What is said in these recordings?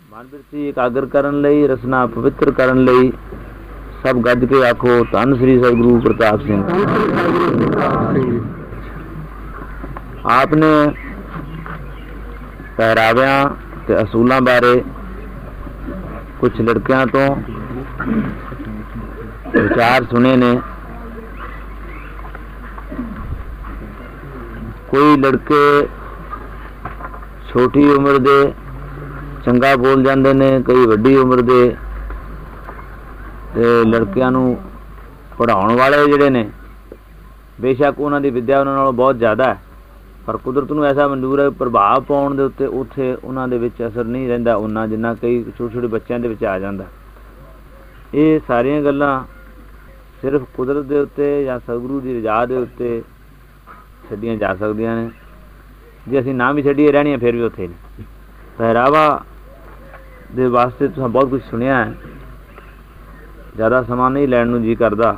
ਮਨ ਬਿਰਤੀ ਇਕਾਗਰ ਕਰਨ ਲਈ, ਰਸਨਾ ਪਵਿੱਤਰ ਕਰਨ ਲਈ ਸਭ ਗੱਜ ਕੇ ਆਖੋ ਧੰਨ ਸ੍ਰੀ ਸਤਿਗੁਰੂ ਪ੍ਰਤਾਪ ਸਿੰਘ। ਆਪ ਨੇ ਪਹਿਰਾਵਿਆਂ ਤੇ ਅਸੂਲਾਂ ਬਾਰੇ ਕੁਝ ਲੜਕਿਆਂ ਤੋਂ ਵਿਚਾਰ ਸੁਣੇ ਨੇ। ਕੋਈ ਲੜਕੇ ਛੋਟੀ ਉਮਰ ਦੇ ਚੰਗਾ ਬੋਲ ਜਾਂਦੇ ਨੇ, ਕਈ ਵੱਡੀ ਉਮਰ ਦੇ। ਤੇ ਲੜਕਿਆਂ ਨੂੰ ਪੜ੍ਹਾਉਣ ਵਾਲੇ ਜਿਹੜੇ ਨੇ ਬੇਸ਼ੱਕ ਉਹਨਾਂ ਦੀ ਵਿੱਦਿਆ ਉਹਨਾਂ ਨਾਲੋਂ ਬਹੁਤ ਜ਼ਿਆਦਾ ਹੈ, ਪਰ ਕੁਦਰਤ ਨੂੰ ਐਸਾ ਮਨਜ਼ੂਰ ਹੈ ਪ੍ਰਭਾਵ ਪਾਉਣ ਦੇ ਉੱਤੇ ਉੱਥੇ ਉਹਨਾਂ ਦੇ ਵਿੱਚ ਅਸਰ ਨਹੀਂ ਰਹਿੰਦਾ ਉਹਨਾਂ ਜਿੰਨਾ ਕਈ ਛੋਟੇ ਛੋਟੇ ਬੱਚਿਆਂ ਦੇ ਵਿੱਚ ਆ ਜਾਂਦਾ। ਇਹ ਸਾਰੀਆਂ ਗੱਲਾਂ ਸਿਰਫ ਕੁਦਰਤ ਦੇ ਉੱਤੇ ਜਾਂ ਸਤਿਗੁਰੂ ਦੀ ਰਜ਼ਾ ਦੇ ਉੱਤੇ ਛੱਡੀਆਂ ਜਾ ਸਕਦੀਆਂ ਨੇ। ਜੇ ਅਸੀਂ ਨਾ ਵੀ ਛੱਡੀਏ ਰਹਿਣੀਆਂ ਫਿਰ ਵੀ ਉੱਥੇ ਨੇ। ਪਹਿਰਾਵਾ ਦੇ ਵਾਸਤੇ ਤੁਸੀਂ ਬਹੁਤ ਕੁਝ ਸੁਣਿਆ ਹੈ, ਜ਼ਿਆਦਾ ਸਮਾਂ ਨਹੀਂ ਲੈਣ ਨੂੰ ਜੀ ਕਰਦਾ,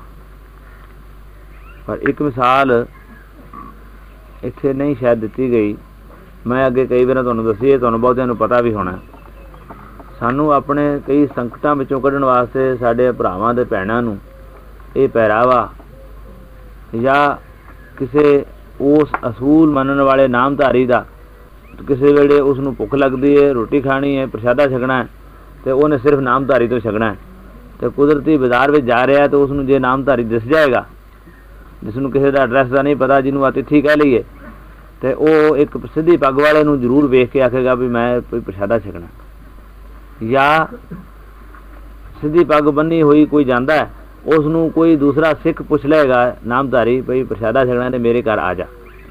ਪਰ ਇੱਕ ਮਿਸਾਲ ਇੱਥੇ ਨਹੀਂ ਸ਼ਾਇਦ ਦਿੱਤੀ ਗਈ, ਮੈਂ ਅੱਗੇ ਕਈ ਵਾਰ ਤੁਹਾਨੂੰ ਦੱਸੀ ਹੈ, ਤੁਹਾਨੂੰ ਬਹੁਤਿਆਂ ਨੂੰ ਪਤਾ ਵੀ ਹੋਣਾ। ਸਾਨੂੰ ਆਪਣੇ ਕਈ ਸੰਕਟਾਂ ਵਿੱਚੋਂ ਕੱਢਣ ਵਾਸਤੇ ਸਾਡੇ ਭਰਾਵਾਂ ਦੇ ਭੈਣਾਂ ਨੂੰ ਇਹ ਪਹਿਰਾਵਾ ਜਾਂ ਕਿਸੇ ਉਸ ਅਸੂਲ ਮੰਨਣ ਵਾਲੇ ਨਾਮਧਾਰੀ ਦਾ ਕਿਸੇ ਵੇਲੇ ਉਸ ਨੂੰ ਭੁੱਖ ਲੱਗਦੀ ਹੈ, ਰੋਟੀ ਖਾਣੀ ਹੈ, ਪ੍ਰਸ਼ਾਦਾ ਛਕਣਾ ਹੈ, ਅਤੇ ਉਹਨੇ ਸਿਰਫ ਨਾਮਧਾਰੀ ਤੋਂ ਛਕਣਾ ਹੈ। ਅਤੇ ਕੁਦਰਤੀ ਬਾਜ਼ਾਰ ਵਿੱਚ ਜਾ ਰਿਹਾ ਤਾਂ ਉਸ ਨੂੰ ਜੇ ਨਾਮਧਾਰੀ ਦਿਸ ਜਾਏਗਾ, ਜਿਸ ਨੂੰ ਕਿਸੇ ਦਾ ਐਡਰੈਸ ਦਾ ਨਹੀਂ ਪਤਾ, ਜਿਹਨੂੰ ਅਤਿਥੀ ਕਹਿ ਲਈਏ, ਅਤੇ ਉਹ ਇੱਕ ਸਿੱਧੀ ਪੱਗ ਵਾਲੇ ਨੂੰ ਜ਼ਰੂਰ ਵੇਖ ਕੇ ਆਖੇਗਾ ਵੀ ਮੈਂ ਕੋਈ ਪ੍ਰਸ਼ਾਦਾ ਛਕਣਾ। ਜਾਂ ਸਿੱਧੀ ਪੱਗ ਬੰਨੀ ਹੋਈ ਕੋਈ ਜਾਂਦਾ ਹੈ, ਉਸ ਨੂੰ ਕੋਈ ਦੂਸਰਾ ਸਿੱਖ ਪੁੱਛ ਲਏਗਾ ਨਾਮਧਾਰੀ ਬਈ ਪ੍ਰਸ਼ਾਦਾ ਛਕਣਾ ਤੇ ਮੇਰੇ ਘਰ ਆ ਜਾ।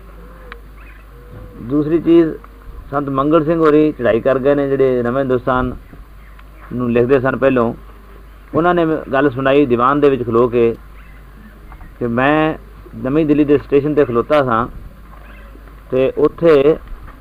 ਦੂਸਰੀ ਚੀਜ਼, ਸੰਤ ਮੰਗਲ ਸਿੰਘ ਹੋਰੀ ਚੜ੍ਹਾਈ ਕਰ ਗਏ ਨੇ, ਜਿਹੜੇ ਨਵੇਂ ਹਿੰਦੁਸਤਾਨ ਨੂੰ ਲਿਖਦੇ ਸਨ ਪਹਿਲੋਂ। ਉਹਨਾਂ ਨੇ ਗੱਲ ਸੁਣਾਈ ਦੀਵਾਨ ਦੇ ਵਿੱਚ ਖਲੋ ਕੇ ਕਿ ਮੈਂ ਨਵੀਂ ਦਿੱਲੀ ਦੇ ਸਟੇਸ਼ਨ 'ਤੇ ਖਲੋਤਾ ਸਾਂ ਅਤੇ ਉੱਥੇ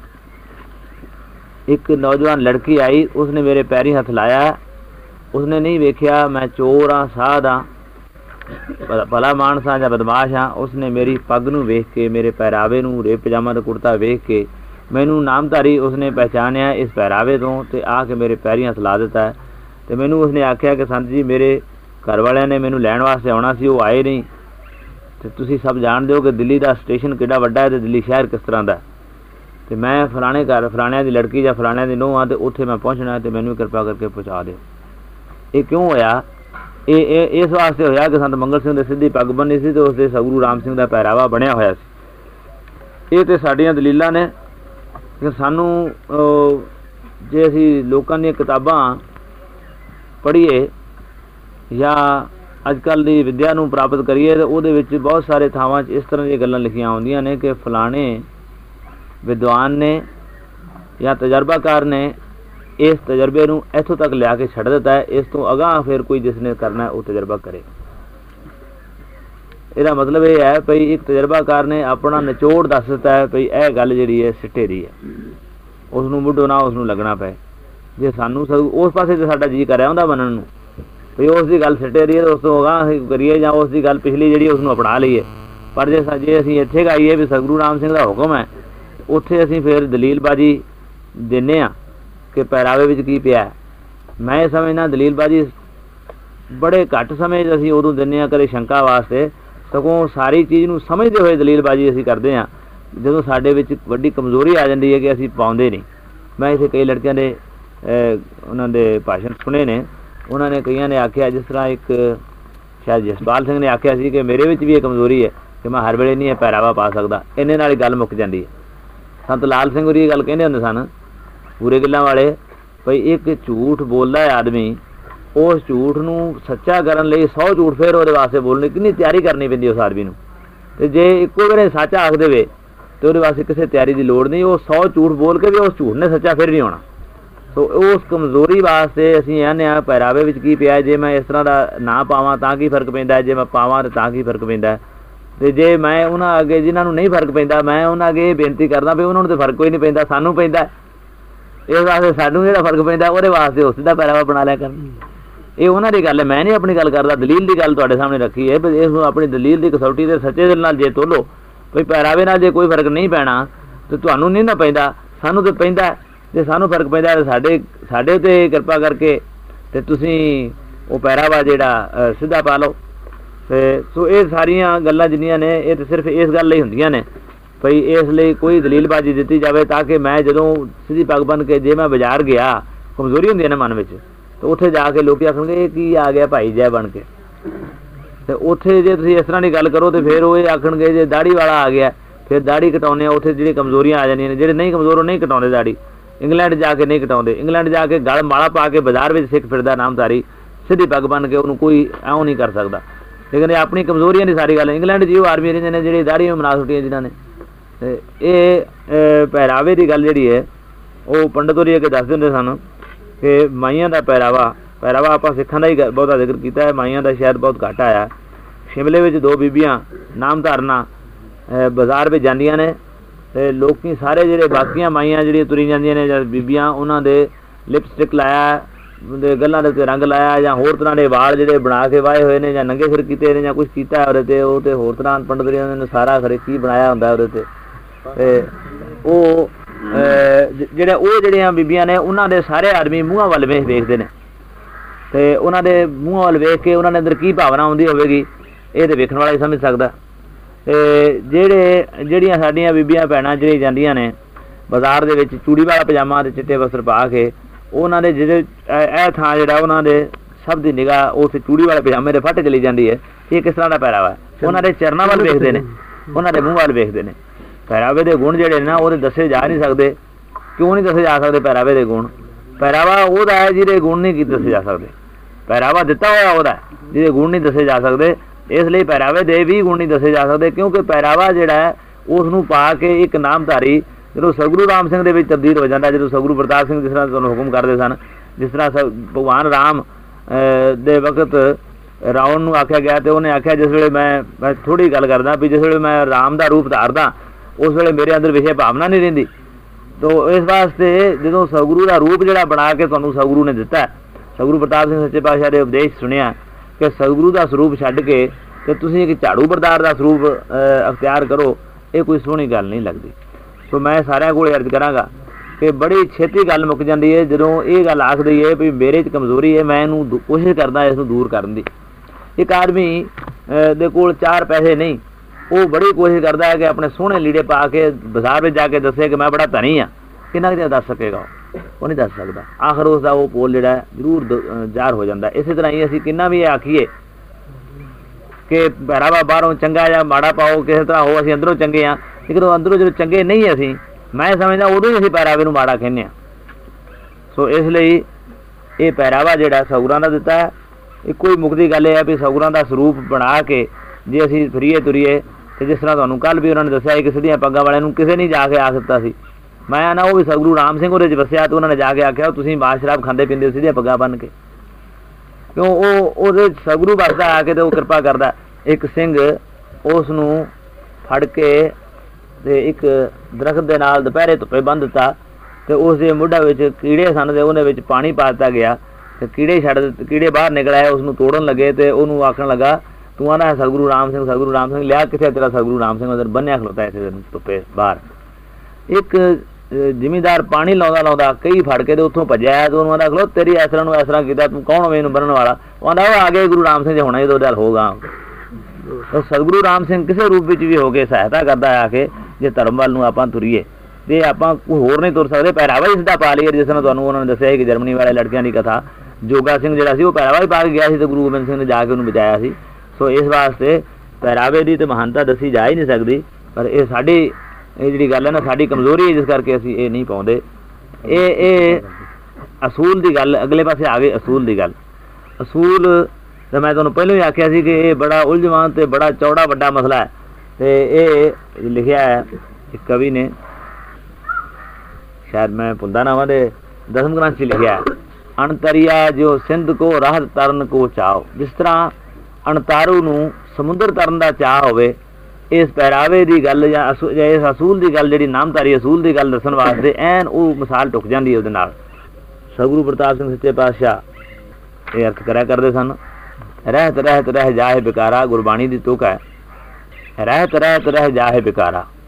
ਇੱਕ ਨੌਜਵਾਨ ਲੜਕੀ ਆਈ, ਉਸਨੇ ਮੇਰੇ ਪੈਰੀਂ ਹੱਥ ਲਾਇਆ। ਉਸਨੇ ਨਹੀਂ ਵੇਖਿਆ ਮੈਂ ਚੋਰ ਹਾਂ, ਸਾਧ ਹਾਂ, ਭਲਾ ਮਾਨਸ ਹਾਂ ਜਾਂ ਬਦਮਾਸ਼ ਹਾਂ। ਉਸਨੇ ਮੇਰੀ ਪੱਗ ਨੂੰ ਵੇਖ ਕੇ, ਮੇਰੇ ਪਹਿਰਾਵੇ ਨੂੰ, ਰੇਪ ਪਜਾਮਾ ਅਤੇ ਕੁੜਤਾ ਵੇਖ ਕੇ ਮੈਨੂੰ ਨਾਮਧਾਰੀ ਉਸਨੇ ਪਹਿਚਾਣਿਆ ਇਸ ਪਹਿਰਾਵੇ ਤੋਂ, ਅਤੇ ਆ ਕੇ ਮੇਰੇ ਪੈਰੀਂ ਹੱਥ ਲਾ ਦਿੱਤਾ। ਅਤੇ ਮੈਨੂੰ ਉਸਨੇ ਆਖਿਆ ਕਿ ਸੰਤ ਜੀ ਮੇਰੇ ਘਰ ਵਾਲਿਆਂ ਨੇ ਮੈਨੂੰ ਲੈਣ ਵਾਸਤੇ ਆਉਣਾ ਸੀ, ਉਹ ਆਏ ਨਹੀਂ, ਅਤੇ ਤੁਸੀਂ ਸਭ ਜਾਣਦੇ ਹੋ ਕਿ ਦਿੱਲੀ ਦਾ ਸਟੇਸ਼ਨ ਕਿੱਡਾ ਵੱਡਾ ਹੈ ਅਤੇ ਦਿੱਲੀ ਸ਼ਹਿਰ ਕਿਸ ਤਰ੍ਹਾਂ ਦਾ, ਅਤੇ ਮੈਂ ਫਲਾਣੇ ਘਰ ਫਲਾਣਿਆਂ ਦੀ ਲੜਕੀ ਜਾਂ ਫਲਾਣਿਆਂ ਦੀ ਨੂੰਹ ਹਾਂ ਅਤੇ ਉੱਥੇ ਮੈਂ ਪਹੁੰਚਣਾ, ਅਤੇ ਮੈਨੂੰ ਕਿਰਪਾ ਕਰਕੇ ਪਹੁੰਚਾ ਦਿਓ। ਇਹ ਕਿਉਂ ਹੋਇਆ? ਇਹ ਇਸ ਵਾਸਤੇ ਹੋਇਆ ਕਿ ਸੰਤ ਮੰਗਲ ਸਿੰਘ ਦੇ ਸਿੱਧੀ ਪੱਗ ਬੰਨੀ ਸੀ ਅਤੇ ਉਸ ਦੇ ਸਤਿਗੁਰੂ ਰਾਮ ਸਿੰਘ ਦਾ ਪਹਿਰਾਵਾ ਬਣਿਆ ਹੋਇਆ ਸੀ। ਇਹ ਤਾਂ ਸਾਡੀਆਂ ਦਲੀਲਾਂ ਨੇ ਕਿ ਸਾਨੂੰ ਜੇ ਅਸੀਂ ਲੋਕਾਂ ਦੀਆਂ ਕਿਤਾਬਾਂ ਪੜ੍ਹੀਏ ਜਾਂ ਅੱਜ ਕੱਲ੍ਹ ਦੀ ਵਿੱਦਿਆ ਨੂੰ ਪ੍ਰਾਪਤ ਕਰੀਏ ਤਾਂ ਉਹਦੇ ਵਿੱਚ ਬਹੁਤ ਸਾਰੇ ਥਾਵਾਂ 'ਚ ਇਸ ਤਰ੍ਹਾਂ ਦੀਆਂ ਗੱਲਾਂ ਲਿਖੀਆਂ ਆਉਂਦੀਆਂ ਨੇ ਕਿ ਫਲਾਣੇ ਵਿਦਵਾਨ ਨੇ ਜਾਂ ਤਜਰਬਾਕਾਰ ਨੇ ਇਸ ਤਜਰਬੇ ਨੂੰ ਇੱਥੋਂ ਤੱਕ ਲਿਆ ਕੇ ਛੱਡ ਦਿੱਤਾ ਹੈ, ਇਸ ਤੋਂ ਅਗਾਂਹ ਫਿਰ ਕੋਈ ਜਿਸ ਨੇ ਕਰਨਾ ਉਹ ਤਜਰਬਾ ਕਰੇ। ਇਹਦਾ ਮਤਲਬ ਇਹ ਹੈ ਭਈ ਇੱਕ ਤਜਰਬਾਕਾਰ ਨੇ ਆਪਣਾ ਨਿਚੋੜ ਦੱਸ ਦਿੱਤਾ ਹੈ ਭਈ ਇਹ ਗੱਲ ਜਿਹੜੀ ਹੈ ਸਿੱਟੇ ਦੀ ਹੈ, ਉਸ ਨੂੰ ਮੁੱਢੋਂ ਨਾ ਉਸ ਨੂੰ ਲੱਗਣਾ ਪਏ। ਜੇ ਸਾਨੂੰ ਉਸ ਪਾਸੇ 'ਤੇ ਸਾਡਾ ਜੀਅ ਕਰਿਆ ਉਹਦਾ ਮੰਨਣ ਨੂੰ ਭਈ ਉਸ ਦੀ ਗੱਲ ਸਿੱਟੇ ਦੀ ਹੈ, ਉਸ ਤੋਂ ਅਗਾਂਹ ਕਰੀਏ ਜਾਂ ਉਸ ਦੀ ਗੱਲ ਪਿਛਲੀ ਜਿਹੜੀ ਉਸ ਨੂੰ ਅਪਣਾ ਲਈਏ। ਪਰ ਜੇ ਅਸੀਂ ਇੱਥੇ ਗਾਈਏ ਵੀ ਸਤਿਗੁਰੂ ਰਾਮ ਸਿੰਘ ਦਾ ਹੁਕਮ ਹੈ, ਉੱਥੇ ਅਸੀਂ ਫਿਰ ਦਲੀਲਬਾਜ਼ੀ ਦਿੰਦੇ ਹਾਂ ਕਿ ਪਹਿਰਾਵੇ ਵਿੱਚ ਕੀ ਪਿਆ। ਮੈਂ ਇਹ ਸਮਝਦਾ ਦਲੀਲਬਾਜ਼ੀ ਬੜੇ ਘੱਟ ਸਮੇਂ 'ਚ ਅਸੀਂ ਉਦੋਂ ਦਿੰਦੇ ਹਾਂ ਕਦੇ ਸ਼ੰਕਾ ਵਾਸਤੇ, ਸਗੋਂ ਸਾਰੀ ਚੀਜ਼ ਨੂੰ ਸਮਝਦੇ ਹੋਏ ਦਲੀਲਬਾਜ਼ੀ ਅਸੀਂ ਕਰਦੇ ਹਾਂ ਜਦੋਂ ਸਾਡੇ ਵਿੱਚ ਵੱਡੀ ਕਮਜ਼ੋਰੀ ਆ ਜਾਂਦੀ ਹੈ ਕਿ ਅਸੀਂ ਪਾਉਂਦੇ ਨਹੀਂ। ਮੈਂ ਇੱਥੇ ਕਈ ਲੜਕਿਆਂ ਦੇ ਉਹਨਾਂ ਦੇ ਭਾਸ਼ਣ ਸੁਣੇ ਨੇ, ਉਹਨਾਂ ਨੇ ਕਈਆਂ ਨੇ ਆਖਿਆ, ਜਿਸ ਤਰ੍ਹਾਂ ਇੱਕ ਸ਼ਾਇਦ ਜਸਪਾਲ ਸਿੰਘ ਨੇ ਆਖਿਆ ਸੀ ਕਿ ਮੇਰੇ ਵਿੱਚ ਵੀ ਇਹ ਕਮਜ਼ੋਰੀ ਹੈ ਕਿ ਮੈਂ ਹਰ ਵੇਲੇ ਨਹੀਂ ਇਹ ਪਹਿਰਾਵਾ ਪਾ ਸਕਦਾ, ਇੰਨੇ ਨਾਲ ਹੀ ਗੱਲ ਮੁੱਕ ਜਾਂਦੀ ਹੈ। ਸੰਤ ਲਾਲ ਸਿੰਘ ਹੋਰੀ ਇਹ ਗੱਲ ਕਹਿੰਦੇ ਹੁੰਦੇ ਸਨ, ਪੂਰੇ ਗੱਲਾਂ ਵਾਲੇ, ਭਈ ਇੱਕ ਝੂਠ ਬੋਲਦਾ ਹੈ ਆਦਮੀ, ਉਸ ਝੂਠ ਨੂੰ ਸੱਚਾ ਕਰਨ ਲਈ 100 ਝੂਠ ਫਿਰ ਉਹਦੇ ਵਾਸਤੇ ਬੋਲਣੀ ਕਿੰਨੀ ਤਿਆਰੀ ਕਰਨੀ ਪੈਂਦੀ ਉਸ ਆਦਮੀ ਨੂੰ। ਅਤੇ ਜੇ ਇੱਕੋ ਵਾਰ ਸੱਚ ਆਖ ਦੇਵੇ ਅਤੇ ਉਹਦੇ ਵਾਸਤੇ ਕਿਸੇ ਤਿਆਰੀ ਦੀ ਲੋੜ ਨਹੀਂ, ਉਹ 100 ਝੂਠ ਬੋਲ ਕੇ ਵੀ ਉਸ ਝੂਠ ਨੇ ਸੱਚਾ ਫਿਰ ਨਹੀਂ ਹੋਣਾ। ਸੋ ਉਸ ਕਮਜ਼ੋਰੀ ਵਾਸਤੇ ਅਸੀਂ ਕਹਿੰਦੇ ਹਾਂ ਪਹਿਰਾਵੇ ਵਿੱਚ ਕੀ ਪਿਆ, ਜੇ ਮੈਂ ਇਸ ਤਰ੍ਹਾਂ ਦਾ ਨਾ ਪਾਵਾਂ ਤਾਂ ਕੀ ਫਰਕ ਪੈਂਦਾ, ਜੇ ਮੈਂ ਪਾਵਾਂ ਤਾਂ ਕੀ ਫਰਕ ਪੈਂਦਾ। ਅਤੇ ਜੇ ਮੈਂ ਉਹਨਾਂ ਅੱਗੇ ਜਿਨ੍ਹਾਂ ਨੂੰ ਨਹੀਂ ਫਰਕ ਪੈਂਦਾ, ਮੈਂ ਉਹਨਾਂ ਅੱਗੇ ਇਹ ਬੇਨਤੀ ਕਰਦਾ ਵੀ ਉਹਨਾਂ ਨੂੰ ਤਾਂ ਫਰਕ ਕੋਈ ਨਹੀਂ ਪੈਂਦਾ, ਸਾਨੂੰ ਪੈਂਦਾ। ਇਸ ਵਾਸਤੇ ਸਾਨੂੰ ਜਿਹੜਾ ਫਰਕ ਪੈਂਦਾ ਉਹਦੇ ਵਾਸਤੇ ਉਸ ਦਾ ਪਹਿਰਾਵਾ ਬਣਾ ਲਿਆ ਕਰਨ। ਇਹ ਉਹਨਾਂ ਦੀ ਗੱਲ ਹੈ, ਮੈਂ ਨਹੀਂ ਆਪਣੀ ਗੱਲ ਕਰਦਾ, ਦਲੀਲ ਦੀ ਗੱਲ ਤੁਹਾਡੇ ਸਾਹਮਣੇ ਰੱਖੀ ਹੈ। ਇਸ ਨੂੰ ਆਪਣੀ ਦਲੀਲ ਦੀ ਕਸੌਟੀ ਦੇ ਸੱਚੇ ਦਿਲ ਨਾਲ ਜੇ ਤੋਲੋ, ਭਈ ਪਹਿਰਾਵੇ ਨਾਲ ਜੇ ਕੋਈ ਫਰਕ ਨਹੀਂ ਪੈਣਾ ਤਾਂ ਤੁਹਾਨੂੰ ਨਹੀਂ ਨਾ ਪੈਂਦਾ, ਸਾਨੂੰ ਤਾਂ ਪੈਂਦਾ। ਜੇ ਸਾਨੂੰ ਫਰਕ ਪੈਂਦਾ ਸਾਡੇ ਉੱਤੇ ਕਿਰਪਾ ਕਰਕੇ ਤੇ ਤੁਸੀਂ ਉਹ ਪਹਿਰਾਵਾ ਜਿਹੜਾ ਸਿੱਧਾ ਪਾ ਲਓ। ਤੇ ਸੋ ਇਹ ਸਾਰੀਆਂ ਗੱਲਾਂ ਜਿੰਨੀਆਂ ਨੇ ਇਹ ਤਾਂ ਸਿਰਫ ਇਸ ਗੱਲ ਲਈ ਹੁੰਦੀਆਂ ਨੇ ਭਈ ਇਸ ਲਈ ਕੋਈ ਦਲੀਲਬਾਜ਼ੀ ਦਿੱਤੀ ਜਾਵੇ ਤਾਂ ਕਿ ਮੈਂ ਜਦੋਂ ਸਿੱਧੀ ਪੱਗ ਬੰਨ੍ਹ ਕੇ ਜੇ ਮੈਂ ਬਾਜ਼ਾਰ ਗਿਆ, ਕਮਜ਼ੋਰੀ ਹੁੰਦੀ ਹੈ ਨਾ ਮਨ ਵਿੱਚ, ਤੇ ਉੱਥੇ ਜਾ ਕੇ ਲੋਕ ਆਖਣਗੇ ਇਹ ਕੀ ਆ ਗਿਆ ਭਾਈ ਜੈ ਬਣ ਕੇ। ਤੇ ਉੱਥੇ ਜੇ ਤੁਸੀਂ ਇਸ ਤਰ੍ਹਾਂ ਦੀ ਗੱਲ ਕਰੋ ਤੇ ਫਿਰ ਉਹ ਇਹ ਆਖਣਗੇ ਜੇ ਦਾੜੀ ਵਾਲਾ ਆ ਗਿਆ, ਫਿਰ ਦਾੜੀ ਕਟਾਉਂਦੇ ਆ, ਉੱਥੇ ਜਿਹੜੀ ਕਮਜ਼ੋਰੀਆਂ ਆ ਜਾਂਦੀਆਂ ਨੇ। ਜਿਹੜੇ ਨਹੀਂ ਕਮਜ਼ੋਰ ਉਹ ਨਹੀਂ ਕਟਾਉਂਦੇ ਦਾੜੀ, ਇੰਗਲੈਂਡ ਜਾ ਕੇ ਨਹੀਂ ਕਟਾਉਂਦੇ। ਇੰਗਲੈਂਡ ਜਾ ਕੇ ਗਲ ਮਾਲਾ ਪਾ ਕੇ ਬਾਜ਼ਾਰ ਵਿੱਚ ਸਿੱਖ ਫਿਰਦਾ ਨਾਮਧਾਰੀ, ਸਿੱਧੀ ਪੱਗ ਬੰਨ੍ਹ ਕੇ ਉਹਨੂੰ ਕੋਈ ਐਉਂ ਨਹੀਂ ਕਰ ਸਕਦਾ। ਲੇਕਿਨ ਇਹ ਆਪਣੀ ਕਮਜ਼ੋਰੀਆਂ ਦੀ ਸਾਰੀ ਗੱਲ। ਇੰਗਲੈਂਡ 'ਚ ਉਹ ਆਰਮੀ ਰਹਿੰਦੇ ਨੇ ਜਿਹੜੇ ਦਾੜੀਆਂ ਬਣਾ ਸੁੱਟੀਆਂ ਜਿਨ੍ਹਾਂ ਨੇ। ਅਤੇ ਇਹ ਪਹਿਰਾਵੇ ਦੀ ਗੱਲ ਜਿਹੜੀ ਹੈ ਉਹ ਪੰਡਤ ਹੋਰੀ ਅੱਗੇ ਦੱਸਦੇ ਹੁੰਦੇ ਸਨ ਕਿ ਮਾਈਆਂ ਦਾ ਪਹਿਰਾਵਾ ਆਪਾਂ ਸਿੱਖਾਂ ਦਾ ਹੀ ਬਹੁਤਾ ਜ਼ਿਕਰ ਕੀਤਾ ਹੈ, ਮਾਈਆਂ ਦਾ ਸ਼ਾਇਦ ਬਹੁਤ ਘੱਟ ਆਇਆ। ਸ਼ਿਮਲੇ ਵਿੱਚ 2 ਬੀਬੀਆਂ ਨਾਮ ਧਾਰਨਾ ਬਾਜ਼ਾਰ ਵਿੱਚ ਜਾਂਦੀਆਂ ਨੇ ਅਤੇ ਲੋਕ ਸਾਰੇ ਜਿਹੜੇ ਬਾਕੀਆਂ ਮਾਈਆਂ ਜਿਹੜੀਆਂ ਤੁਰੀ ਜਾਂਦੀਆਂ ਨੇ ਜਾਂ ਬੀਬੀਆਂ, ਉਹਨਾਂ ਦੇ ਲਿਪਸਟਿਕ ਲਾਇਆ, ਦੇ ਗੱਲਾਂ ਦੇ ਉੱਤੇ ਰੰਗ ਲਾਇਆ, ਜਾਂ ਹੋਰ ਤਰ੍ਹਾਂ ਦੇ ਵਾਲ ਜਿਹੜੇ ਬਣਾ ਕੇ ਵਾਹੇ ਹੋਏ ਨੇ, ਜਾਂ ਨੰਗੇ ਸਿਰ ਕੀਤੇ ਨੇ, ਜਾਂ ਕੁਛ ਕੀਤਾ ਉਹਦੇ 'ਤੇ। ਉਹ ਤਾਂ ਹੋਰ ਤਰ੍ਹਾਂ ਪੰਡਤ ਨੇ ਸਾਰਾ ਖਰੇ ਕੀ ਬਣਾਇਆ ਹੁੰਦਾ ਉਹਦੇ 'ਤੇ। ਅਤੇ ਉਹ ਜਿਹੜੀਆਂ ਬੀਬੀਆਂ ਨੇ ਉਹਨਾਂ ਦੇ ਸਾਰੇ ਆਦਮੀ ਮੂੰਹਾਂ ਵੱਲ ਵੇਖਦੇ ਨੇ ਅਤੇ ਉਹਨਾਂ ਦੇ ਮੂੰਹਾਂ ਵੱਲ ਵੇਖ ਕੇ ਉਹਨਾਂ ਦੇ ਅੰਦਰ ਕੀ ਭਾਵਨਾ ਆਉਂਦੀ ਹੋਵੇਗੀ ਇਹ ਤਾਂ ਵੇਖਣ ਵਾਲਾ ਹੀ ਸਮਝ ਸਕਦਾ। ਅਤੇ ਜਿਹੜੀਆਂ ਸਾਡੀਆਂ ਬੀਬੀਆਂ ਭੈਣਾਂ ਜਿਹੜੀਆਂ ਜਾਂਦੀਆਂ ਨੇ ਬਾਜ਼ਾਰ ਦੇ ਵਿੱਚ ਚੂੜੀ ਵਾਲਾ ਪਜਾਮਾ ਅਤੇ ਚਿੱਟੇ ਵਸਤਰ ਪਾ ਕੇ, ਉਹਨਾਂ ਦੇ ਜਿਹੜੇ ਇਹ ਥਾਂ ਜਿਹੜਾ ਉਹਨਾਂ ਦੇ ਸਭ ਦੀ ਨਿਗਾਹ ਉਸ ਚੂੜੀ ਵਾਲੇ ਪਜਾਮੇ ਦੇ ਫੱਟ ਚਲੀ ਜਾਂਦੀ ਹੈ। ਇਹ ਕਿਸ ਤਰ੍ਹਾਂ ਦਾ ਪਹਿਰਾਵਾ ਹੈ? ਉਹਨਾਂ ਦੇ ਚਰਨਾਂ ਵੱਲ ਵੇਖਦੇ ਨੇ, ਉਹਨਾਂ ਦੇ ਮੂੰਹ ਵੱਲ ਵੇਖਦੇ ਨੇ। ਪਹਿਰਾਵੇ ਦੇ ਗੁਣ ਜਿਹੜੇ ਨੇ ਨਾ ਉਹਦੇ ਦੱਸੇ ਜਾ ਨਹੀਂ ਸਕਦੇ। ਕਿਉਂ ਨਹੀਂ ਦੱਸੇ ਜਾ ਸਕਦੇ ਪਹਿਰਾਵੇ ਦੇ ਗੁਣ? ਪਹਿਰਾਵਾ ਉਹਦਾ ਹੈ ਜਿਹਦੇ ਗੁਣ ਨਹੀਂ ਦੱਸੇ ਜਾ ਸਕਦੇ। ਪਹਿਰਾਵਾ ਦਿੱਤਾ ਹੋਇਆ ਉਹਦਾ ਜਿਹਦੇ ਗੁਣ ਨਹੀਂ ਦੱਸੇ ਜਾ ਸਕਦੇ। ਇਸ ਲਈ ਪਹਿਰਾਵੇ ਦੇ ਵੀ ਗੁਣ ਨਹੀਂ ਦੱਸੇ ਜਾ ਸਕਦੇ, ਕਿਉਂਕਿ ਪਹਿਰਾਵਾ ਜਿਹੜਾ ਹੈ ਉਸ ਨੂੰ ਪਾ ਕੇ ਇੱਕ ਨਾਮਧਾਰੀ ਜਦੋਂ ਸਤਿਗੁਰੂ ਰਾਮ ਸਿੰਘ ਦੇ ਵਿੱਚ ਤਬਦੀਲ ਹੋ ਜਾਂਦਾ। ਜਦੋਂ ਸਤਿਗੁਰੂ ਪ੍ਰਤਾਪ ਸਿੰਘ ਜਿਸ ਤਰ੍ਹਾਂ ਤੁਹਾਨੂੰ ਹੁਕਮ ਕਰਦੇ ਸਨ, ਜਿਸ ਤਰ੍ਹਾਂ ਭਗਵਾਨ ਰਾਮ ਦੇ ਵਕਤ ਰਾਵਣ ਨੂੰ ਆਖਿਆ ਗਿਆ ਅਤੇ ਉਹਨੇ ਆਖਿਆ ਜਿਸ ਵੇਲੇ ਮੈਂ ਥੋੜ੍ਹੀ ਗੱਲ ਕਰਦਾ ਵੀ ਜਿਸ ਵੇਲੇ ਮੈਂ ਰਾਮ ਦਾ ਰੂਪ ਧਾਰਦਾ ਉਸ ਵੇਲੇ ਮੇਰੇ ਅੰਦਰ ਵਿਸ਼ੇ ਭਾਵਨਾ ਨਹੀਂ ਰਹਿੰਦੀ। ਤੋ ਇਸ ਵਾਸਤੇ ਜਦੋਂ ਸਤਿਗੁਰੂ ਦਾ ਰੂਪ ਜਿਹੜਾ ਬਣਾ ਕੇ ਤੁਹਾਨੂੰ ਸਤਿਗੁਰੂ ਨੇ ਦਿੱਤਾ, ਸਤਿਗੁਰੂ ਪ੍ਰਤਾਪ ਸਿੰਘ ਸੱਚੇ ਪਾਤਸ਼ਾਹ ਦੇ ਉਪਦੇਸ਼ ਸੁਣਿਆ ਕਿ ਸਤਿਗੁਰੂ ਦਾ ਸਰੂਪ ਛੱਡ ਕੇ ਤੇ ਤੁਸੀਂ ਇੱਕ ਝਾੜੂ ਬਰਦਾਰ ਦਾ ਸਰੂਪ ਅਖਤਿਆਰ ਕਰੋ, ਇਹ ਕੋਈ ਸੋਹਣੀ ਗੱਲ ਨਹੀਂ ਲੱਗਦੀ। ਸੋ ਮੈਂ ਸਾਰਿਆਂ ਕੋਲ ਅਰਜ਼ ਕਰਾਂਗਾ ਕਿ ਬੜੀ ਛੇਤੀ ਗੱਲ ਮੁੱਕ ਜਾਂਦੀ ਹੈ ਜਦੋਂ ਇਹ ਗੱਲ ਆਖਦੀ ਹੈ ਵੀ ਮੇਰੇ 'ਚ ਕਮਜ਼ੋਰੀ ਹੈ, ਮੈਂ ਇਹਨੂੰ ਕੋਸ਼ਿਸ਼ ਕਰਦਾ ਇਸ ਨੂੰ ਦੂਰ ਕਰਨ ਦੀ। ਇੱਕ ਆਦਮੀ ਦੇ ਕੋਲ 4 ਪੈਸੇ ਨਹੀਂ, ਉਹ ਬੜੀ ਕੋਸ਼ਿਸ਼ ਕਰਦਾ ਹੈ ਕਿ ਆਪਣੇ ਸੋਹਣੇ ਲੀੜੇ ਪਾ ਕੇ ਬਾਜ਼ਾਰ ਵਿੱਚ ਜਾ ਕੇ ਦੱਸੇ ਕਿ ਮੈਂ ਬੜਾ ਧਨੀ ਹਾਂ। ਕਿੰਨਾ ਕੁ ਦੱਸ ਸਕੇਗਾ? ਉਹ ਨਹੀਂ ਦੱਸ ਸਕਦਾ। ਆਖਰ ਉਸ ਦਾ ਉਹ ਪੋਲ ਜਿਹੜਾ ਜ਼ਰੂਰ ਜ਼ਾਹਰ ਹੋ ਜਾਂਦਾ। ਇਸੇ ਤਰ੍ਹਾਂ ਹੀ ਅਸੀਂ ਕਿੰਨਾ ਵੀ ਇਹ ਆਖੀਏ ਕਿ ਪਹਿਰਾਵਾ ਬਾਹਰੋਂ ਚੰਗਾ ਜਾਂ ਮਾੜਾ ਪਾਓ, ਕਿਸੇ ਤਰ੍ਹਾਂ ਹੋ, ਅਸੀਂ ਅੰਦਰੋਂ ਚੰਗੇ ਹਾਂ। ਲੇਕਿਨ ਅੰਦਰੋਂ ਜਦੋਂ ਚੰਗੇ ਨਹੀਂ ਅਸੀਂ, ਮੈਂ ਸਮਝਦਾ ਉਦੋਂ ਹੀ ਅਸੀਂ ਪਹਿਰਾਵੇ ਨੂੰ ਮਾੜਾ ਕਹਿੰਦੇ ਹਾਂ। ਸੋ ਇਸ ਲਈ ਇਹ ਪਹਿਰਾਵਾ ਜਿਹੜਾ ਸਤਿਗੁਰਾਂ ਦਾ ਦਿੱਤਾ ਹੈ, ਇੱਕੋ ਹੀ ਮੁੱਕਦੀ ਗੱਲ ਇਹ ਹੈ ਵੀ ਸਤਿਗੁਰਾਂ ਦਾ ਸਰੂਪ ਬਣਾ ਕੇ ਜੇ ਅਸੀਂ ਫਿਰੀਏ ਤੁਰੀਏ, ਅਤੇ ਜਿਸ ਤਰ੍ਹਾਂ ਤੁਹਾਨੂੰ ਕੱਲ੍ਹ ਵੀ ਉਹਨਾਂ ਨੇ ਦੱਸਿਆ ਕਿ ਸਿੱਧੀਆਂ ਪੱਗਾਂ ਵਾਲਿਆਂ ਨੂੰ ਕਿਸੇ ਨੇ ਜਾ ਕੇ ਆ ਦਿੱਤਾ ਸੀ। ਮੈਂ ਨਾ ਉਹ ਵੀ ਸਤਿਗੁਰੂ ਰਾਮ ਸਿੰਘ ਉਹਦੇ 'ਚ ਵਸਿਆ ਅਤੇ ਉਹਨਾਂ ਨੇ ਜਾ ਕੇ ਆਖਿਆ ਤੁਸੀਂ ਬਾਦ ਸ਼ਰਾਬ ਖਾਂਦੇ ਪੀਂਦੇ ਹੋ ਸਿੱਧੀਆਂ ਪੱਗਾਂ ਬੰਨ੍ਹ ਕੇ। ਕਿਉਂ ਉਹਦੇ ਸਤਿਗੁਰੂ ਵਸਦਾ ਆ ਕੇ ਅਤੇ ਉਹ ਕਿਰਪਾ ਕਰਦਾ। ਇੱਕ ਸਿੰਘ ਉਸ ਨੂੰ ਫੜ ਕੇ ਅਤੇ ਇੱਕ ਦਰਖਤ ਦੇ ਨਾਲ ਦੁਪਹਿਰੇ ਧੁੱਪੇ ਬੰਨ੍ਹ ਦਿੱਤਾ ਅਤੇ ਉਸ ਦੇ ਮੁੱਢਾਂ ਵਿੱਚ ਕੀੜੇ ਸਨ ਅਤੇ ਉਹਦੇ ਵਿੱਚ ਪਾਣੀ ਪਾ ਦਿੱਤਾ ਗਿਆ ਅਤੇ ਕੀੜੇ ਬਾਹਰ ਨਿਕਲ ਆਏ, ਉਸ ਨੂੰ ਤੋੜਨ ਲੱਗੇ ਅਤੇ ਉਹਨੂੰ ਆਖਣ ਲੱਗਾ ਤੂੰ ਆਉਂਦਾ ਹੈ ਸਤਿਗੁਰੂ ਰਾਮ ਸਿੰਘ ਲਿਆ, ਕਿੱਥੇ ਤੇਰਾ ਸਤਿਗੁਰੂ ਰਾਮ ਸਿੰਘ ਅੰਦਰ ਬੰਨਿਆ ਖਲੋਤਾ ਇੱਥੇ ਧੁੱਪੇ ਬਾਹਰ। ਇੱਕ ਜ਼ਿਮੀਂਦਾਰ ਪਾਣੀ ਲਾਉਂਦਾ ਕਈ ਫੜ ਕੇ ਤੇ ਉੱਥੋਂ ਭੱਜਿਆ ਅਤੇ ਉਹਨੂੰ ਆਂਦਾ ਖਲੋ ਤੇਰੀ ਇਸ ਤਰ੍ਹਾਂ ਨੂੰ ਇਸ ਤਰ੍ਹਾਂ ਕੀਤਾ, ਤੂੰ ਕੌਣ ਹੋਵੇਂ ਇਹਨੂੰ ਬੰਨਣ ਵਾਲਾ? ਉਹ ਆਂਦਾ ਉਹ ਆ ਗਏ ਗੁਰੂ ਰਾਮ ਸਿੰਘ ਜੀ, ਹੋਣਾ ਜਦੋਂ ਗੱਲ ਹੋਗਾ। ਸਤਿਗੁਰੂ ਰਾਮ ਸਿੰਘ ਕਿਸੇ ਰੂਪ ਵਿੱਚ ਵੀ ਹੋ ਕੇ ਸਹਾਇਤਾ ਕਰਦਾ ਆ ਕੇ ਜੇ ਧਰਮ ਵੱਲ ਨੂੰ ਆਪਾਂ ਤੁਰੀਏ ਅਤੇ ਆਪਾਂ ਕੋਈ ਹੋਰ ਨਹੀਂ ਤੁਰ ਸਕਦੇ। ਪਹਿਰਾਵਾ ਹੀ ਸਿੱਧਾ ਪਾ ਲਈਏ। ਜਿਸ ਤਰ੍ਹਾਂ ਤੁਹਾਨੂੰ ਉਹਨਾਂ ਨੇ ਦੱਸਿਆ ਸੀ ਕਿ ਜਰਮਨੀ ਵਾਲੇ ਲੜਕਿਆਂ ਦੀ ਕਥਾ, ਜੋਗਾ ਸਿੰਘ ਜਿਹੜਾ ਸੀ ਉਹ ਪਹਿਰਾਵਾ ਹੀ ਪਾ ਕੇ ਗਿਆ ਸੀ ਅਤੇ ਗੁਰੂ ਗੋਬਿੰਦ ਸਿੰਘ ਨੇ ਜਾ ਕੇ ਉਹਨੂੰ ਬਚਾਇਆ ਸੀ। ਸੋ ਇਸ ਵਾਸਤੇ ਪਹਿਰਾਵੇ ਦੀ ਤਾਂ ਮਹਾਨਤਾ ਦੱਸੀ ਜਾ ਹੀ ਨਹੀਂ ਸਕਦੀ, ਪਰ ਇਹ ਸਾਡੀ ਇਹ ਜਿਹੜੀ ਗੱਲ ਹੈ ਨਾ ਸਾਡੀ ਕਮਜ਼ੋਰੀ ਹੈ, ਜਿਸ ਕਰਕੇ ਅਸੀਂ ਇਹ ਨਹੀਂ ਪਾਉਂਦੇ। ਇਹ ਅਸੂਲ ਦੀ ਗੱਲ ਅਗਲੇ ਪਾਸੇ ਆ ਗਈ। ਅਸੂਲ ਦੀ ਗੱਲ, ਅਸੂਲ ਤਾਂ ਮੈਂ ਤੁਹਾਨੂੰ ਪਹਿਲਾਂ ਹੀ ਆਖਿਆ ਸੀ ਕਿ ਇਹ ਬੜਾ ਉਲਝਵਾਨ ਅਤੇ ਬੜਾ ਚੌੜਾ ਵੱਡਾ ਮਸਲਾ ਹੈ। ਅਤੇ ਇਹ ਲਿਖਿਆ ਹੈ ਇੱਕ ਕਵੀ ਨੇ, ਸ਼ਾਇਦ ਮੈਂ ਭੁੱਲਦਾ ਨਾ ਦੇ 10ਵੇਂ ਗ੍ਰੰਥ 'ਚ ਲਿਖਿਆ ਹੈ, ਅਣਤਰੀਆ ਜੋ ਸਿੰਧ ਕੋ ਰਾਹ ਤਰਨ ਕੋ ਚਾਓ। ਜਿਸ ਤਰ੍ਹਾਂ ਅਣਤਾਰੂ ਨੂੰ ਸਮੁੰਦਰ ਤਰਨ ਦਾ ਚਾਅ ਹੋਵੇ, ਇਸ ਪਹਿਰਾਵੇ ਦੀ ਗੱਲ ਜਾਂ ਇਸ ਅਸੂਲ ਦੀ ਗੱਲ ਜਿਹੜੀ ਨਾਮਧਾਰੀ ਅਸੂਲ ਦੀ ਗੱਲ ਦੱਸਣ ਵਾਸਤੇ ਐਨ ਉਹ ਮਿਸਾਲ ਟੁੱਕ ਜਾਂਦੀ ਹੈ ਉਹਦੇ ਨਾਲ। ਸਤਿਗੁਰੂ ਪ੍ਰਤਾਪ ਸਿੰਘ ਸੱਚੇ ਪਾਤਸ਼ਾਹ ਇਹ ਅਰਥ ਕਰਿਆ ਕਰਦੇ ਸਨ, ਰਹਿਤ ਰਹਿਤ ਰਹਿ ਜਾਹੇ ਬਿਕਾਰਾ। ਗੁਰਬਾਣੀ ਦੀ ਤੁਕ ਹੈ, ਰਹਿਤ ਰਹਿਤ ਰਹਿ ਜਾਹੇ ਬਿਕਾਰਾ।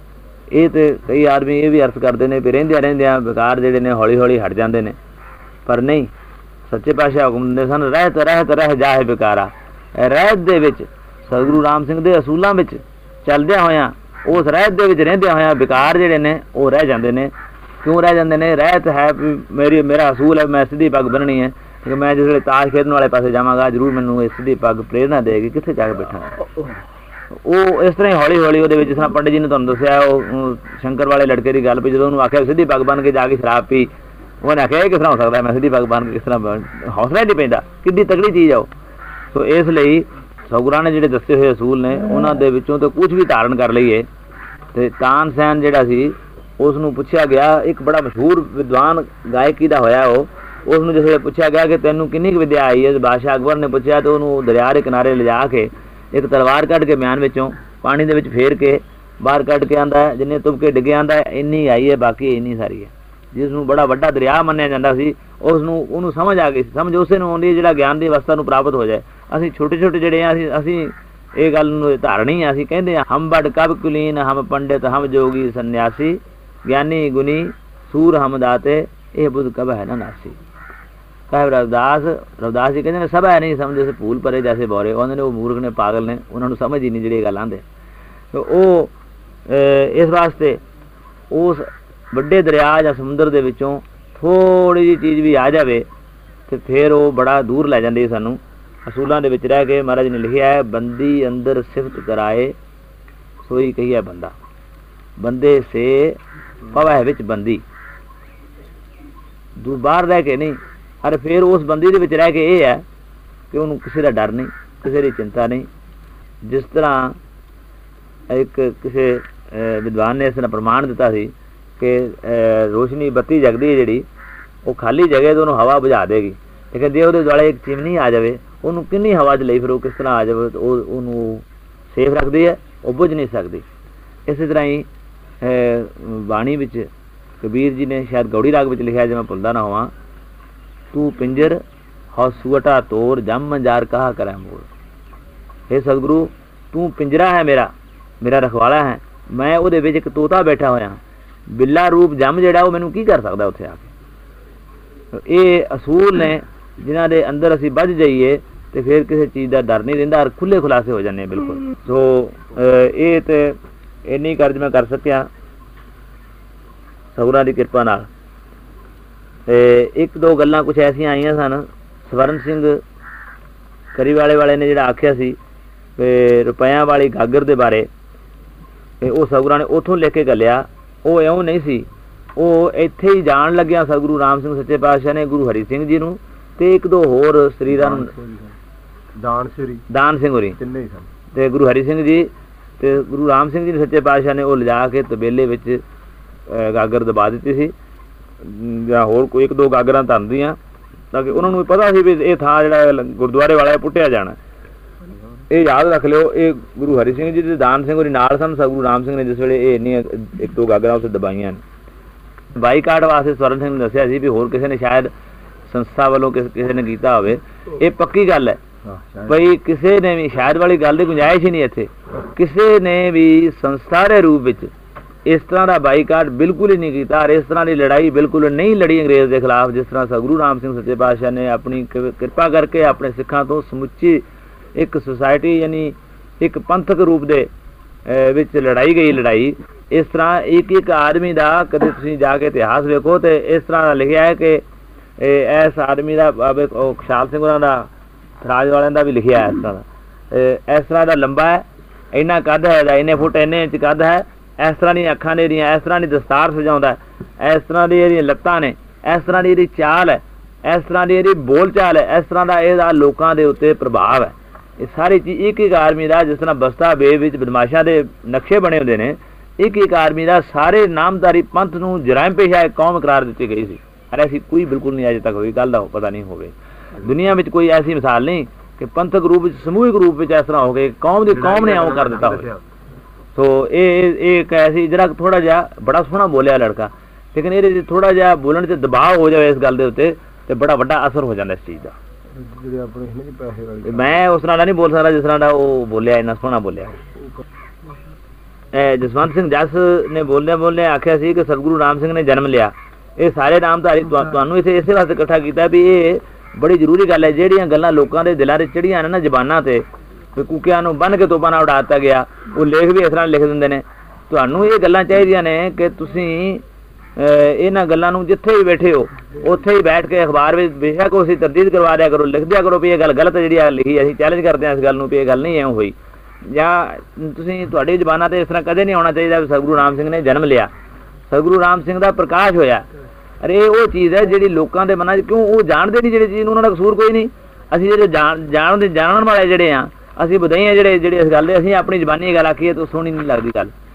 ये तो कई आदमी ये भी अर्थ करते हैं भी रहिंदियां रहिंदियां विकार जिहड़े ने हौली हौली हट जाते हैं, पर नहीं। सच्चे पातशाह हुक्म दिंदे सन रहत रहत रह जाए विकारा। रहत दे विच सतगुरु राम सिंह दे असूलां विच चलदियां होइयां उस रहत दे विच रहिंदियां होइयां विकार जिहड़े ने वो रह जाते हैं। क्यों रह जाते हैं? रहत है मेरा असूल है मैं सीधी पग बन्ननी है, कि मैं जिस ताश खेडन वाले पासे जावांगा जरूर मैनू इस सीधी पग प्रेरणा देगी, कित्थे जाके बैठांगा। वो इस तरह हौली हौली वो जिस तरह पंडित जी ने तुहानूं दस्सिया वो शंकर वाले लड़के की गल भी जो उन्होंने आख्या सीधी पग बन के जाके शराब पी, उन्हें आख्या किस तरह हो सकता है मैं सीधी पग बन के किस तरह, हौसला ही नहीं पैंदा, किड्डी तगड़ी चीज़ आओ। सो इसलिए सतगुरां ने जिहड़े दस्से हुए असूल ने उन्हां दे विचों तो कुछ भी धारण कर लईए। ते तानसेन जिहड़ा सी उसनूं पुछया गया, एक बड़ा मशहूर विद्वान गायकी दा होया उसनूं जिस वेले पुछया गया कि तैनूं किन्नी कुछ विद्या आई है, बादशाह अकबर ने पुछया तो उन्होंने दरिया के किनारे लिजा के एक तलवार कढ़ के म्यान विचों पानी दे विच फेर के बाहर कढ़ के आंदा है, जिन्ने तुबके डिगे आंदा है इन्नी आई है, बाकी इन्नी सारी है। जिसनूं बड़ा वड्डा दरिया मन्निया जांदा सी उसनूं उहनूं समझ आ गई, समझ उसे नूं आउंदी जिहड़ा ज्ञान दी अवस्था नूं प्राप्त हो जाए। असीं छोटे छोटे जिहड़े आ असीं ये गल नूं धारणी आ, असीं कहंदे आ हम बड़ कब कुलीन हम पंडित हम जोगी सन्यासी ज्ञानी गुनी सूर हम दाते ये बुध कब है ना नासी। कहे रविदास जी कहते सब है नहीं समझे से भूल परे जैसे बोरे उन्होंने वो मूर्ख ने पागल ने उन्होंने समझ ही नहीं जी गल आंदे। तो वो इस वास्ते उस बड़े दरिया या समुद्र के विचों थोड़ी जी चीज़ भी आ जाए तो फिर वो बड़ा दूर लै जाती सानू। असूलों के रह के महाराज ने लिखा है बंदी अंदर सिफत कराए सोई कही बंदा, बंदे से पवै विच बंदी बाहर रह के नहीं। अरे फिर उस बंदी दे विच रह के ये है कि उन्होंने किसी का डर नहीं, किसी की चिंता नहीं। जिस तरह एक किसी विद्वान ने इस तरह प्रमाण दिता सी कि रोशनी बत्ती जगदी है जी वो खाली जगह तो उन्होंने हवा बुझा देगी, लेकिन जो वो दुआले एक चिमनी आ जाए उन्होंने किन्नी हवा च लई फिर वो किस तरह आ जाए तो उन्होंने सेफ रखती है, वो बुझ नहीं सकती। इस तरह ही बाणी विच कबीर जी ने शायद गौड़ी राग विच लिखा, जो मैं भुलदा ना होवां, तू पिंजर हौ सुअटा तोर जम मंजार कहा करे मोर। हे सतगुरु तू पिंजरा है मेरा, मेरा रखवाला है, मैं उहदे विच एक तोता बैठा होया, बिल्ला रूप जम जिहड़ा वो मैनूं की कर सकदा उत्थे आके। ये असूल ने जिन्हां दे अंदर असीं बज जाइए तो फिर किसी चीज़ का डर नहीं रहिंदा, खुले खुलासे हो जाने बिल्कुल। तो ये तो इन्नी कर्ज मैं कर सकिया सतगुरां दी किरपा नाल। एक दो गल्लां कुछ ऐसियां आईयां सन, स्वर्ण सिंह करीवाले वाले ने जिहड़ा आख्या सी रुपया वाली गागर दे बारे, वो सतगुरां ने उथों लिख के घल्लिया, वो इउं नहीं सी, वो इत्थे ही जाण लग्या सतगुरु राम सिंह सच्चे पातशाह ने गुरु हरि सिंह जी नूं ते एक दो होर शरीरां नूं दान सिंह होरी ते गुरु हरि सिंह जी ते गुरु राम सिंह जी ने सच्चे पातशाह ने वो लिजा के तबेले विच गागर दबा दित्ती सी ਜਾਂ होर कोई एक दो गागरां धर दियां ताकि उन्होंने भी पता सी भी ये थां जिहड़ा गुरुद्वारे वाला पुट्टिया जाना। ये याद रख लिओ, ये गुरु हरि सिंह जी ते दान सिंह होरी नाल सन, सतगुरु राम सिंह ने जिस वेले ये इन्नी एक दो गागरां उसे दबाईयां ने। बाईकाट वास्ते स्वर्ण सिंह ने दस्सिया सी भी होर किसी ने शायद संस्था वालों किसी ने कीता होवे, ये पक्की गल है भई किसी ने भी शायद वाली गल की गुंजाइश ही नहीं इत्थे, किसी ने भी संस्था के रूप विच इस तरह का बाईकाट बिल्कुल ही नहीं किया और इस तरह की लड़ाई बिल्कुल नहीं लड़ी अंग्रेज़ के खिलाफ जिस तरह सतगुरु राम सिंह सच्चे पातशाह ने अपनी कृपा करके अपने सिखां तो समुची एक सोसाइटी यानी एक पंथक रूप दे विच लड़ाई गई लड़ाई। इस तरह एक एक आदमी का कदे तुसीं जाके इतिहास वेखो तो इस तरह का लिखा है कि इस आदमी का खुशाल सिंह होरां दा थराज वालियां दा भी लिखा है इस तरह का लंबा है, इन्ना कद है, इन्ने फुट इन्ने इंच कद है, इस तरह दी अखां ने इस तरह की दस्तार सजाउंदा है, इस तरह दी लत्तां ने, इस तरह की चाल है, इस तरह की बोल चाल है, इस तरह का यह लोगों के उत्ते प्रभाव है। ये सारी चीज़ एक एक आदमी का जिस तरह बस्ता बे विच बदमाशां दे नक्शे बने होंदे ने, एक एक आदमी का सारे नामधारी पंथ नूं जराइम पेशा एक कौम करार दी गई सी। अरे ऐसी कोई बिल्कुल नहीं अजे तक हुई गल का पता नहीं होवे दुनिया में कोई ऐसी मिसाल नहीं कि पंथक रूप समूहिक रूप में इस तरह हो गए कौम की कौम ने आउं कर दिता हो। तो ये एक ऐसी जरा थोड़ा जहा बड़ा सोहना बोलिया लड़का, लेकिन ये थोड़ा जहा बोलने से दबाव हो जाए इस गल के उत्ते तो बड़ा बड़ा असर हो जाता इस चीज़ का। मैं उस तरह नहीं बोल सकता जिस तरह वो बोलिया, इन्ना सोहना बोलिया। ਜਸਵੰਤ ਸਿੰਘ ਜੱਸ ਨੇ ਬੋਲਦਿਆਂ ਆਖਿਆ ਸੀ ਕਿ ਸਤਿਗੁਰੂ ਰਾਮ ਸਿੰਘ ਨੇ ਜਨਮ ਲਿਆ। ਇਹ ਸਾਰੇ ਨਾਮਧਾਰੀ ਤੁਹਾਨੂੰ ਇੱਥੇ ਇਸੇ ਵਾਸਤੇ ਇਕੱਠਾ ਕੀਤਾ ਵੀ ਇਹ ਬੜੀ ਜ਼ਰੂਰੀ ਗੱਲ ਹੈ। ਜਿਹੜੀਆਂ ਗੱਲਾਂ ਲੋਕਾਂ ਦੇ ਦਿਲਾਂ 'ਤੇ ਚੜ੍ਹੀਆਂ ਨੇ ਨਾ ਜ਼ਬਾਨਾਂ 'ਤੇ, ਕੂਕਿਆਂ ਨੂੰ ਬੰਨ੍ਹ ਕੇ ਤੋਪਾਂ ਨਾਲ ਉਡਾ ਦਿੱਤਾ ਗਿਆ, ਉਹ ਲੇਖ ਵੀ ਇਸ ਤਰ੍ਹਾਂ ਲਿਖ ਦਿੰਦੇ ਨੇ। ਤੁਹਾਨੂੰ ਇਹ ਗੱਲਾਂ ਚਾਹੀਦੀਆਂ ਨੇ ਕਿ ਤੁਸੀਂ ਇਹਨਾਂ ਗੱਲਾਂ ਨੂੰ ਜਿੱਥੇ ਵੀ ਬੈਠੇ ਹੋ ਉੱਥੇ ਹੀ ਬੈਠ ਕੇ ਅਖਬਾਰ ਵਿੱਚ ਬੇਸ਼ੱਕ ਉਸੇ ਤਰਦੀਦ ਕਰਵਾ ਦਿਆ ਕਰੋ, ਲਿਖ ਦਿਆ ਕਰੋ ਵੀ ਇਹ ਗੱਲ ਗਲਤ ਹੈ ਜਿਹੜੀ ਆ ਲਿਖੀ। ਅਸੀਂ ਚੈਲੰਜ ਕਰਦੇ ਹਾਂ ਇਸ ਗੱਲ ਨੂੰ ਵੀ ਇਹ ਗੱਲ ਨਹੀਂ ਐਂ ਹੋਈ। ਜਾਂ ਤੁਸੀਂ ਤੁਹਾਡੀ ਜ਼ਬਾਨਾਂ 'ਤੇ ਇਸ ਤਰ੍ਹਾਂ ਕਦੇ ਨਹੀਂ ਆਉਣਾ ਚਾਹੀਦਾ ਵੀ ਸਤਿਗੁਰੂ ਰਾਮ ਸਿੰਘ ਨੇ ਜਨਮ ਲਿਆ, ਸਤਿਗੁਰੂ ਰਾਮ ਸਿੰਘ ਦਾ ਪ੍ਰਕਾਸ਼ ਹੋਇਆ। ਅਰੇ ਉਹ ਚੀਜ਼ ਹੈ ਜਿਹੜੀ ਲੋਕਾਂ ਦੇ ਮਨਾਂ 'ਚ, ਕਿਉਂ ਉਹ ਜਾਣਦੇ ਨਹੀਂ ਜਿਹੜੀ ਚੀਜ਼ ਨੂੰ, ਉਹਨਾਂ ਦਾ ਕਸੂਰ ਕੋਈ ਨਹੀਂ। ਅਸੀਂ ਜਿਹੜੇ ਜਾਣਨ ਵਾਲੇ ਜਿਹੜੇ ਆ, ਅਸੀਂ ਵਧਾਈਆਂ ਜਿਹੜੇ ਇਸ ਗੱਲ ਦੇ, ਅਸੀਂ ਆਪਣੀ ਜ਼ਬਾਨੀ ਗੱਲ ਆਖੀਏ ਤਾਂ ਸੋਹਣੀ ਨਹੀਂ ਲੱਗਦੀ ਗੱਲ।